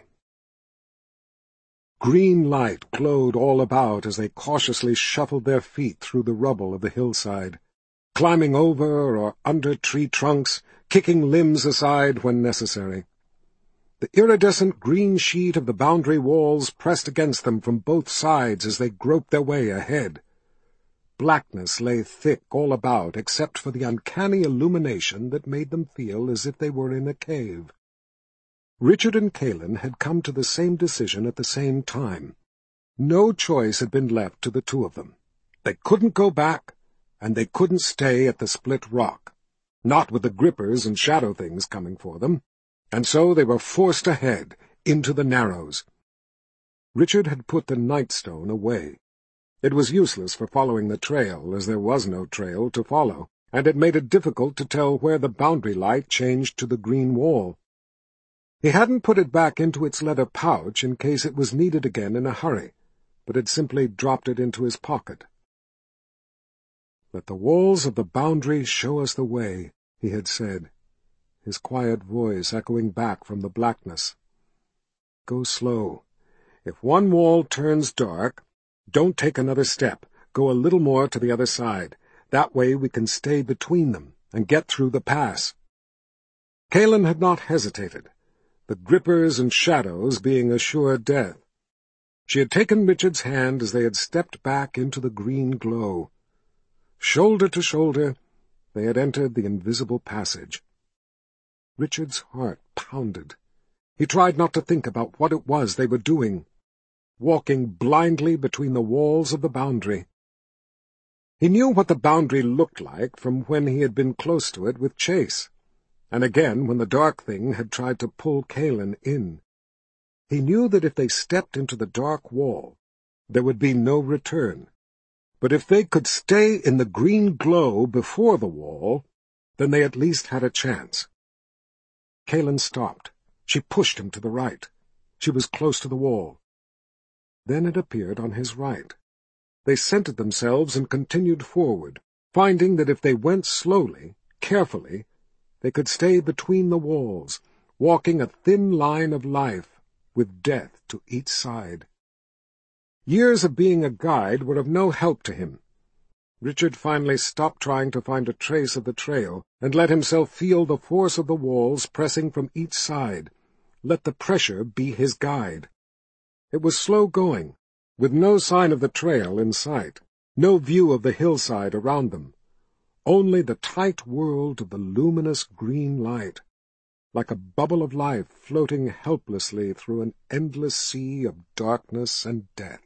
Green light glowed all about as they cautiously shuffled their feet through the rubble of the hillside, climbing over or under tree trunks, kicking limbs aside when necessary. The iridescent green sheet of the boundary walls pressed against them from both sides as they groped their way ahead. Blackness lay thick all about except for the uncanny illumination that made them feel as if they were in a cave. Richard and Kalin had come to the same decision at the same time. No choice had been left to the two of them. They couldn't go back, and they couldn't stay at the split rock, not with the grippers and shadow things coming for them, and so they were forced ahead, into the Narrows. Richard had put the Nightstone away. It was useless for following the trail, as there was no trail to follow, and it made it difficult to tell where the boundary light changed to the green wall. He hadn't put it back into its leather pouch in case it was needed again in a hurry, but had simply dropped it into his pocket. "Let the walls of the boundary show us the way," he had said, his quiet voice echoing back from the blackness. "Go slow. If one wall turns dark, don't take another step. Go a little more to the other side. That way we can stay between them and get through the pass." Kalin had not hesitated, the grippers and shadows being a sure death. She had taken Richard's hand as they had stepped back into the green glow. Shoulder to shoulder, they had entered the invisible passage. Richard's heart pounded. He tried not to think about what it was they were doing, walking blindly between the walls of the boundary. He knew what the boundary looked like from when he had been close to it with Chase, and again when the dark thing had tried to pull Kalin in. He knew that if they stepped into the dark wall, there would be no return. But if they could stay in the green glow before the wall, then they at least had a chance. Kalin stopped. She pushed him to the right. She was close to the wall. Then it appeared on his right. They centered themselves and continued forward, finding that if they went slowly, carefully, they could stay between the walls, walking a thin line of life, with death to each side. Years of being a guide were of no help to him. Richard finally stopped trying to find a trace of the trail and let himself feel the force of the walls pressing from each side. Let the pressure be his guide. It was slow going, with no sign of the trail in sight, no view of the hillside around them. Only the tight world of the luminous green light, like a bubble of life floating helplessly through an endless sea of darkness and death.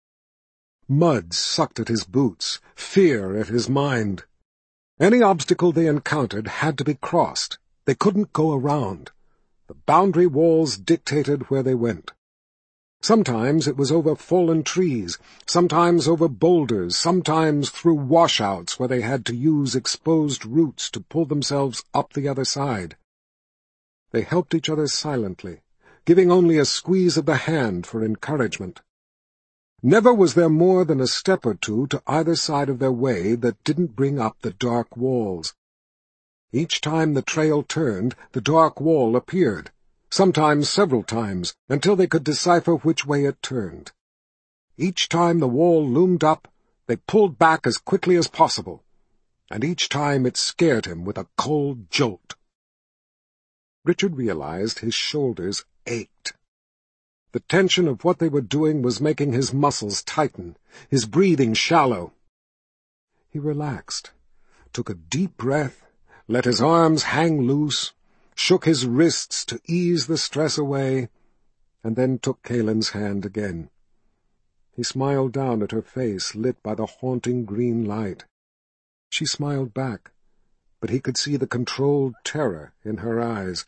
Mud sucked at his boots, fear at his mind. Any obstacle they encountered had to be crossed. They couldn't go around. The boundary walls dictated where they went. Sometimes it was over fallen trees, sometimes over boulders, sometimes through washouts where they had to use exposed roots to pull themselves up the other side. They helped each other silently, giving only a squeeze of the hand for encouragement. Never was there more than a step or two to either side of their way that didn't bring up the dark walls. Each time the trail turned, the dark wall appeared, sometimes several times, until they could decipher which way it turned. Each time the wall loomed up, they pulled back as quickly as possible, and each time it scared him with a cold jolt. Richard realized his shoulders ached. The tension of what they were doing was making his muscles tighten, his breathing shallow. He relaxed, took a deep breath, let his arms hang loose, shook his wrists to ease the stress away, and then took Kalen's hand again. He smiled down at her face lit by the haunting green light. She smiled back, but he could see the controlled terror in her eyes.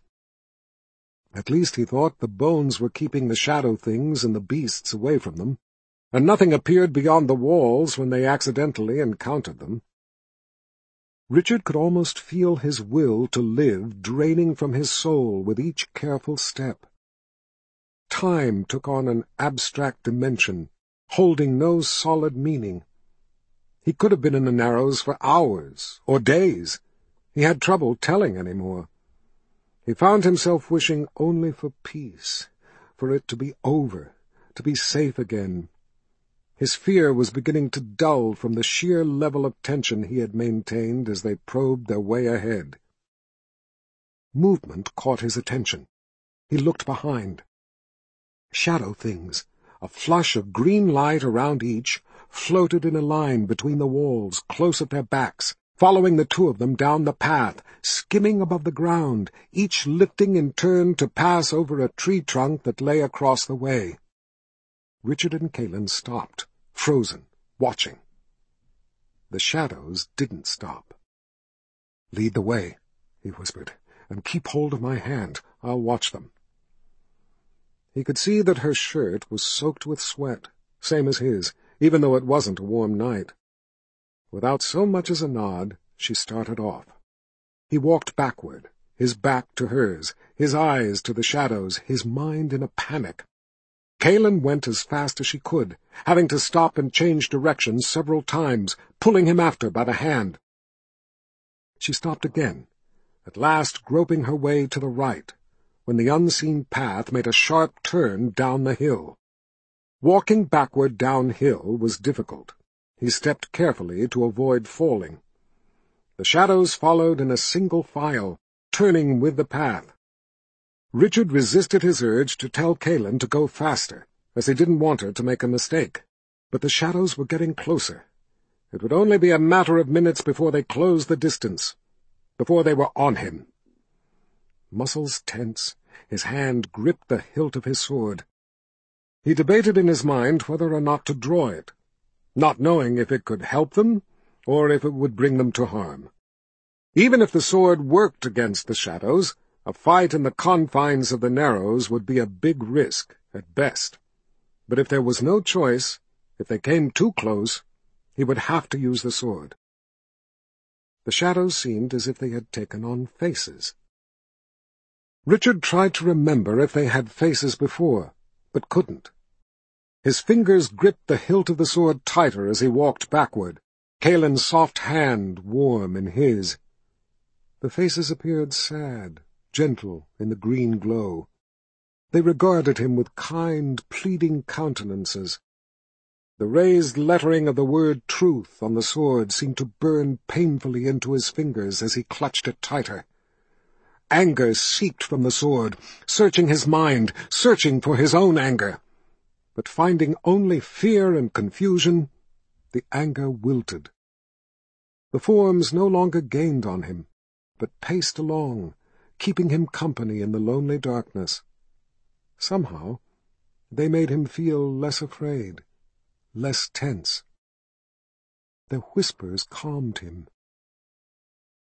At least he thought the bones were keeping the shadow things and the beasts away from them, and nothing appeared beyond the walls when they accidentally encountered them. Richard could almost feel his will to live draining from his soul with each careful step. Time took on an abstract dimension, holding no solid meaning. He could have been in the Narrows for hours or days. He had trouble telling any more. He found himself wishing only for peace, for it to be over, to be safe again. His fear was beginning to dull from the sheer level of tension he had maintained as they probed their way ahead. Movement caught his attention. He looked behind. Shadow things, a flush of green light around each, floated in a line between the walls, close at their backs, following the two of them down the path, skimming above the ground, each lifting in turn to pass over a tree trunk that lay across the way. Richard and Kalen stopped, frozen, watching. The shadows didn't stop. "Lead the way," he whispered, "and keep hold of my hand. I'll watch them." He could see that her shirt was soaked with sweat, same as his, even though it wasn't a warm night. Without so much as a nod, she started off. He walked backward, his back to hers, his eyes to the shadows, his mind in a panic. Kalen went as fast as she could, having to stop and change direction several times, pulling him after by the hand. She stopped again, at last groping her way to the right, when the unseen path made a sharp turn down the hill. Walking backward downhill was difficult. He stepped carefully to avoid falling. The shadows followed in a single file, turning with the path. Richard resisted his urge to tell Kalen to go faster, as he didn't want her to make a mistake. But the shadows were getting closer. It would only be a matter of minutes before they closed the distance, before they were on him. Muscles tense, his hand gripped the hilt of his sword. He debated in his mind whether or not to draw it, not knowing if it could help them or if it would bring them to harm. Even if the sword worked against the shadows, a fight in the confines of the Narrows would be a big risk, at best. But if there was no choice, if they came too close, he would have to use the sword. The shadows seemed as if they had taken on faces. Richard tried to remember if they had faces before, but couldn't. His fingers gripped the hilt of the sword tighter as he walked backward, Kalen's soft hand warm in his. The faces appeared sad, gentle in the green glow. They regarded him with kind, pleading countenances. The raised lettering of the word truth on the sword seemed to burn painfully into his fingers as he clutched it tighter. Anger seeped from the sword, searching his mind, searching for his own anger. But finding only fear and confusion, the anger wilted. The forms no longer gained on him, but paced along, keeping him company in the lonely darkness. Somehow, they made him feel less afraid, less tense. Their whispers calmed him.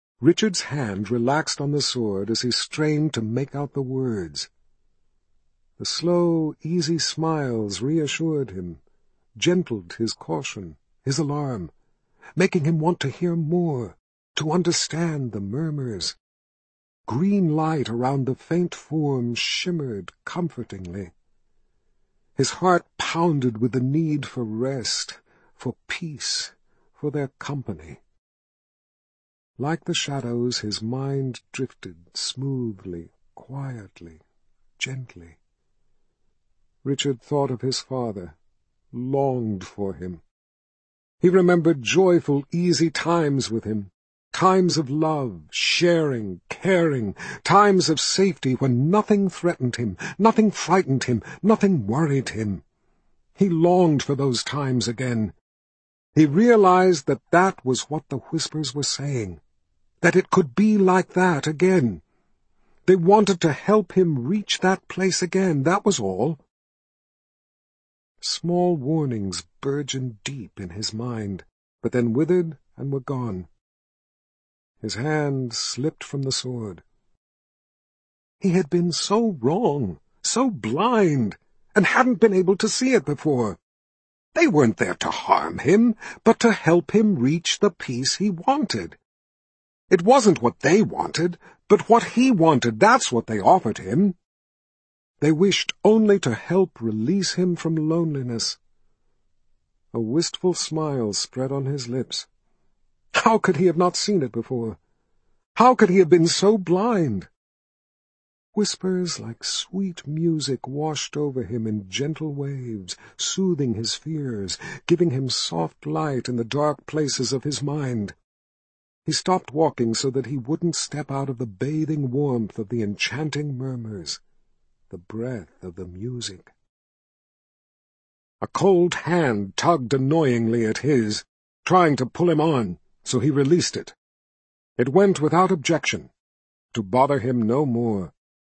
Richard's hand relaxed on the sword as he strained to make out the words. The slow, easy smiles reassured him, gentled his caution, his alarm, making him want to hear more, to understand the murmurs. Green light around the faint form shimmered comfortingly. His heart pounded with the need for rest, for peace, for their company. Like the shadows, his mind drifted smoothly, quietly, gently. Richard thought of his father, longed for him. He remembered joyful, easy times with him, times of love, sharing, caring, times of safety when nothing threatened him, nothing frightened him, nothing worried him. He longed for those times again. He realized that that was what the whispers were saying, that it could be like that again. They wanted to help him reach that place again, that was all. Small warnings burgeoned deep in his mind, but then withered and were gone. His hand slipped from the sword. He had been so wrong, so blind, and hadn't been able to see it before. They weren't there to harm him, but to help him reach the peace he wanted. It wasn't what they wanted, but what he wanted, that's what they offered him. They wished only to help release him from loneliness. A wistful smile spread on his lips. How could he have not seen it before? How could he have been so blind? Whispers like sweet music washed over him in gentle waves, soothing his fears, giving him soft light in the dark places of his mind. He stopped walking so that he wouldn't step out of the bathing warmth of the enchanting murmurs, the breath of the music. A cold hand tugged annoyingly at his, trying to pull him on, so he released it. It went without objection, to bother him no more.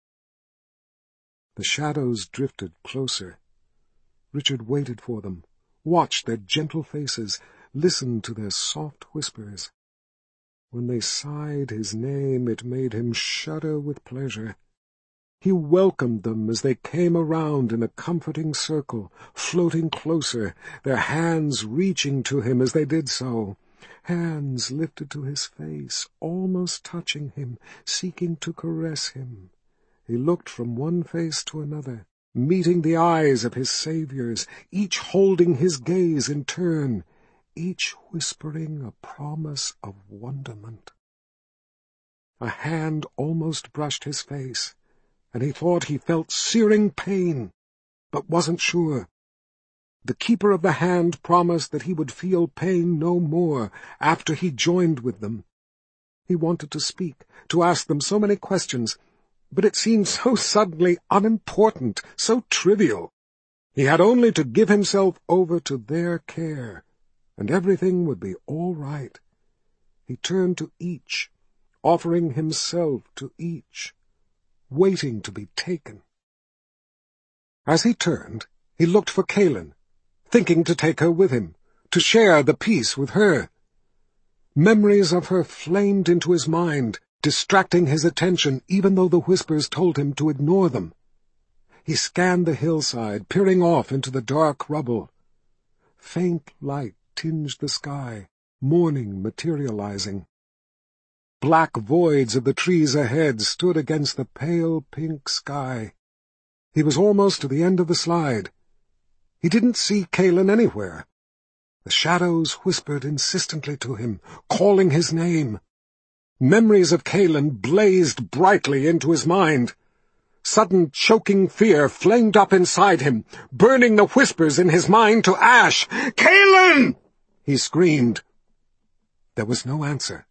The shadows drifted closer. Richard waited for them, watched their gentle faces, listened to their soft whispers. When they sighed his name, it made him shudder with pleasure. He welcomed them as they came around in a comforting circle, floating closer, their hands reaching to him as they did so. Hands lifted to his face, almost touching him, seeking to caress him. He looked from one face to another, meeting the eyes of his saviors, each holding his gaze in turn, each whispering a promise of wonderment. A hand almost brushed his face, and he thought he felt searing pain, but wasn't sure. The keeper of the hand promised that he would feel pain no more after he joined with them. He wanted to speak, to ask them so many questions, but it seemed so suddenly unimportant, so trivial. He had only to give himself over to their care, and everything would be all right. He turned to each, offering himself to each, waiting to be taken. As he turned, he looked for Kaelin, thinking to take her with him, to share the peace with her. Memories of her flamed into his mind, distracting his attention even though the whispers told him to ignore them. He scanned the hillside, peering off into the dark rubble. Faint light tinged the sky, morning materializing. Black voids of the trees ahead stood against the pale pink sky. He was almost to the end of the slide. He didn't see Kaelin anywhere. The shadows whispered insistently to him, calling his name. Memories of Kaelin blazed brightly into his mind. Sudden choking fear flamed up inside him, burning the whispers in his mind to ash. "Kaelin!" he screamed. There was no answer.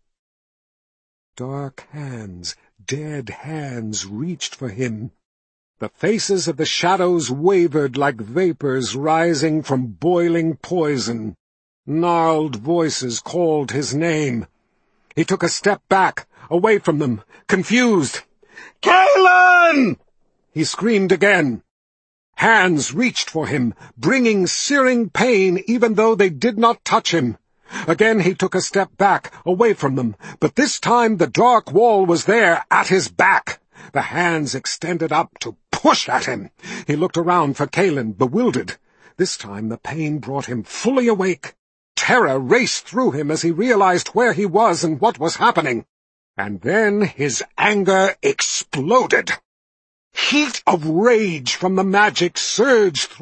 Dark hands, dead hands, reached for him. The faces of the shadows wavered like vapors rising from boiling poison. Gnarled voices called his name. He took a step back, away from them, confused. "Kaelin!" he screamed again. Hands reached for him, bringing searing pain even though they did not touch him. Again he took a step back, away from them, but this time the dark wall was there, at his back. the hands extended up to push at him. He looked around for Kaelin, bewildered. This time the pain brought him fully awake. Terror raced through him as he realized where he was and what was happening. And then his anger exploded. Heat of rage from the magic surged through